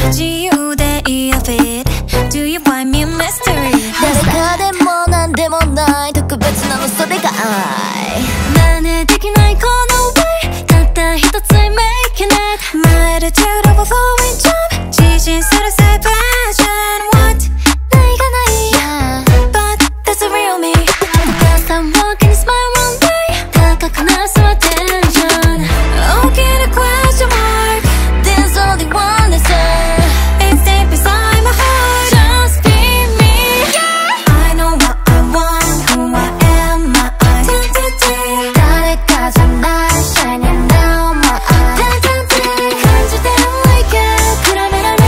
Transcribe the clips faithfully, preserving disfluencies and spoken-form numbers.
自由でいいよ fit Do you want me a mystery 誰かでもなんでもない特別なのそれが愛真似できないこの way たった一つ I make it Magnitude of a flowing jump 自信する say passion What ないがない yeah. But that's the real me Because I'm walking this my wrong way 高くなす attention 大きな question mark There's only one answer It's deep inside my heart Just be me yeah. I know what I want Who I am My identity 誰かじゃない Shining down my eyes 感じて like it 比べられない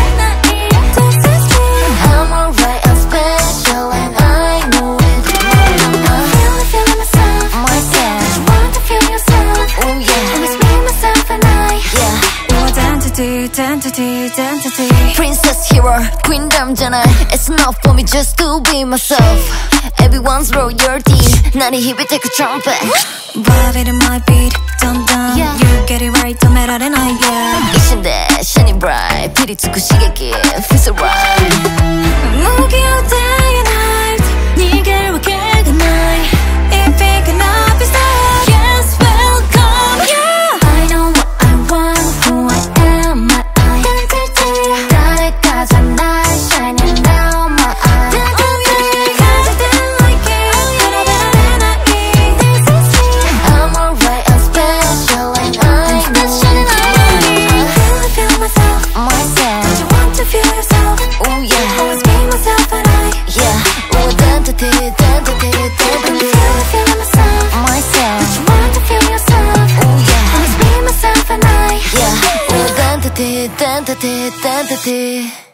This is me I'm alright, I'm special and I know it I'm really feeling myself Myself Want to feel yourself Oh yeah Always be myself and I Yeah Your identity, identity, identity Princess hero, queendomじゃない It's not for me just to be myself Everyone's royalty 鳴り響いてく trumpet Vibe it in my beat Dun dun Yeah. You get it right 止められない yeah 一瞬で shining bright ピリつく刺激 Feel so right 無気を day and night 逃げるわけがない If it cannot be stopped Yes, welcome, yeah I know what I want Who I am, my identity 誰かじゃない Shining down my eyes 感じて like it 比べられない This is me I'm alright, I'm special and I know it I really feel myself Myself Don't you want to feel yourself Oh yeah Always be myself and I Yeah Oh identity, identity, identity Really feeling myself Myself Don't you want to feel yourself Oh yeah Always be myself and I Yeah Oh identity, identity, identity